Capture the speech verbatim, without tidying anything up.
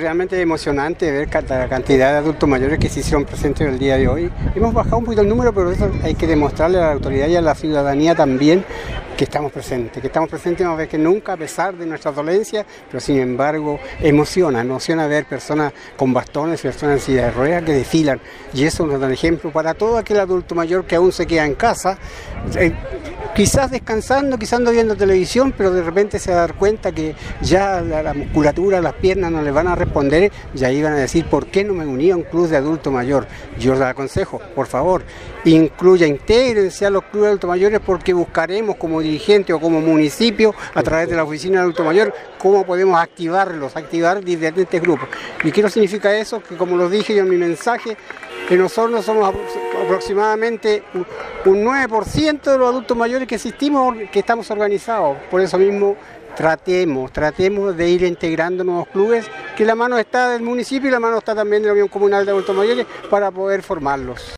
realmente es emocionante ver la cantidad de adultos mayores que se hicieron presentes el día de hoy. Hemos bajado un poquito el número, pero eso hay que demostrarle a la autoridad y a la ciudadanía también que estamos presentes, que estamos presentes más vez que nunca a pesar de nuestras dolencias, pero sin embargo emociona, emociona ver personas con bastones, personas en silla de ruedas que desfilan, y eso nos da un ejemplo para todo aquel adulto mayor que aún se queda en casa, eh, quizás descansando, quizás no viendo televisión, pero de repente se va a dar cuenta que ya la, la musculatura, las piernas no le van a responder, y ahí van a decir, ¿por qué no me uní a un club de adulto mayor? Yo les aconsejo, por favor, incluya, intégrense a los clubes de adultos mayores, porque buscaremos como dirigente o como municipio, a través de la oficina de adulto mayor, cómo podemos activarlos, activar diferentes grupos. ¿Y qué nos significa eso? Que como lo dije yo en mi mensaje, que nosotros somos aproximadamente un nueve por ciento de los adultos mayores que existimos, que estamos organizados. Por eso mismo tratemos, tratemos de ir integrando nuevos clubes, que la mano está del municipio y la mano está también de la Unión Comunal de Adultos Mayores para poder formarlos.